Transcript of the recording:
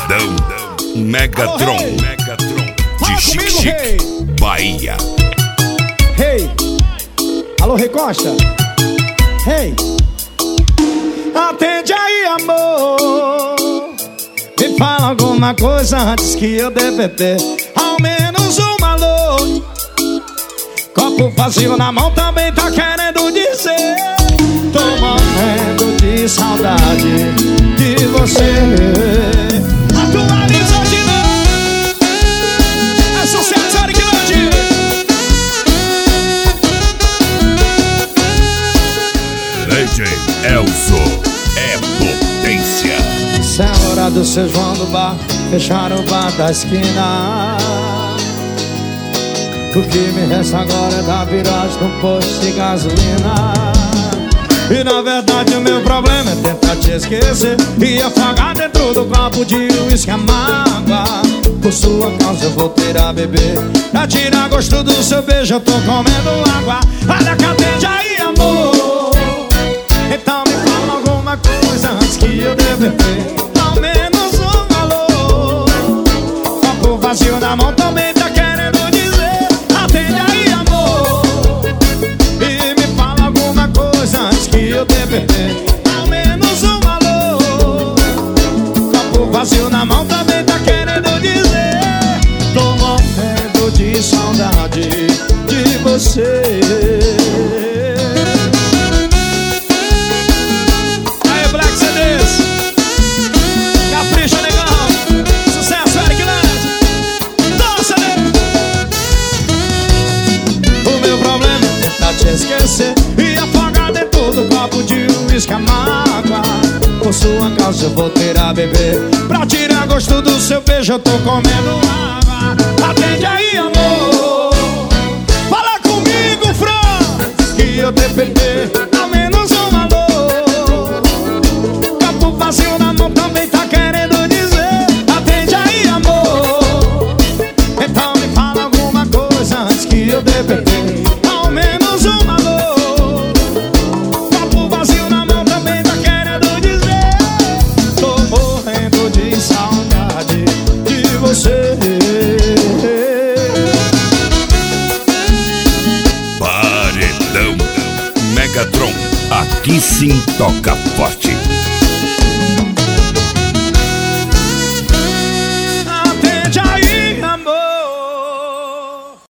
Paredão Megatron de Chique Chique, Bahia. Hey, alô Rei Costa. Hey, atende aí, amor. Me fala alguma coisa antes que eu dê beber ao menos uma noite. Copo vazio na mão também tá querendo dizer: tô morrendo de saudade de você. Atualiza de novo. É sucesso, Eric Lande. DJ Elzo é potência. Essa é a hora do seu João do bar, fechar o bar da esquina. O que me resta agora é dar viragem num posto de gasolina. E na verdade o meu problema é tentar te esquecer e afogar dentro do copo de uísque a mágoa. Por sua causa eu vou ter a beber pra tirar gosto do seu beijo. Eu tô comendo água. Olha, atende aí, amor. Então me fala alguma coisa antes que eu dê beber ao menos um alô. Copo vazio na mão também tá querendo dizer: atende aí, amor. E me fala alguma coisa antes que eu dê beber ao menos um alô. Copo vazio na mão também tá querendo dizer: tô morrendo de saudade de você. Esquecer e afogar dentro do copo de uísque a mágoa. Por sua causa eu vou ter a beber pra tirar gosto do seu beijo. Eu tô comendo água. Atende aí, amor. Fala comigo, Franz, que eu te perder ao menos um alô. Copo vazio na mão também tá querendo dizer: atende aí, amor. Então me fala alguma coisa antes que eu te perder ao menos um alô. Copo vazio na mão também tá querendo dizer: tô morrendo de saudade de você. Paredão Megatron, aqui sim toca forte.